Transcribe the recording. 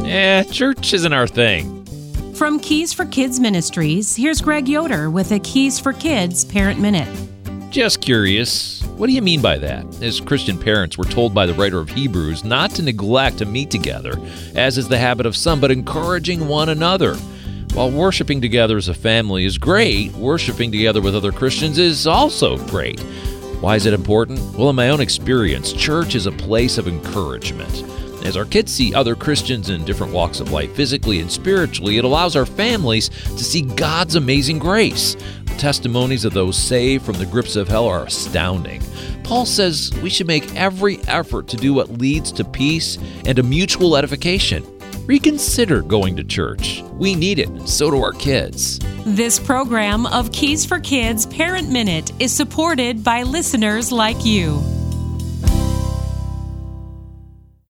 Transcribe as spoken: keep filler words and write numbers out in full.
Eh, church isn't our thing. From Keys for Kids Ministries, here's Greg Yoder with a Keys for Kids Parent Minute. Just curious, what do you mean by that? As Christian parents, we're told by the writer of Hebrews not to neglect to meet together, as is the habit of some, but encouraging one another. While worshiping together as a family is great, worshiping together with other Christians is also great. Why is it important? Well, in my own experience, church is a place of encouragement. As our kids see other Christians in different walks of life, physically and spiritually, it allows our families to see God's amazing grace. The testimonies of those saved from the grips of hell are astounding. Paul says we should make every effort to do what leads to peace and to mutual edification. Reconsider going to church. We need it, and so do our kids. This program of Keys for Kids Parent Minute is supported by listeners like you.